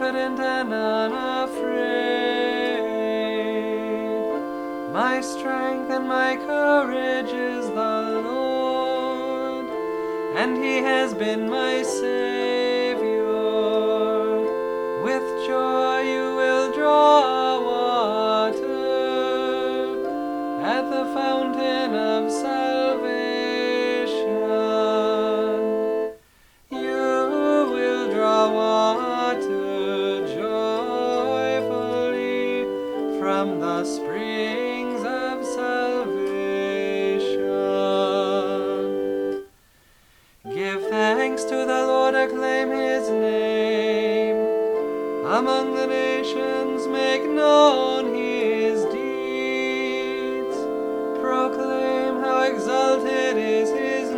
confident and unafraid. My strength and my courage is the Lord, and he has been my Savior. With joy you will draw water at the fountain of salvation. You will draw water joyfully from the springs of salvation. Give thanks to the Lord, acclaim his name. Among the nations make known his deeds. Proclaim how exalted is his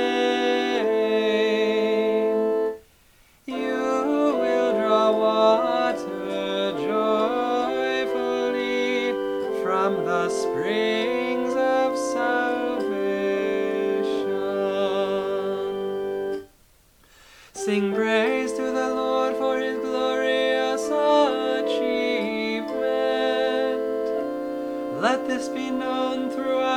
name. You will draw water joyfully from the springs of salvation. Sing praise to the Lord for his glorious achievement. Let this be known throughout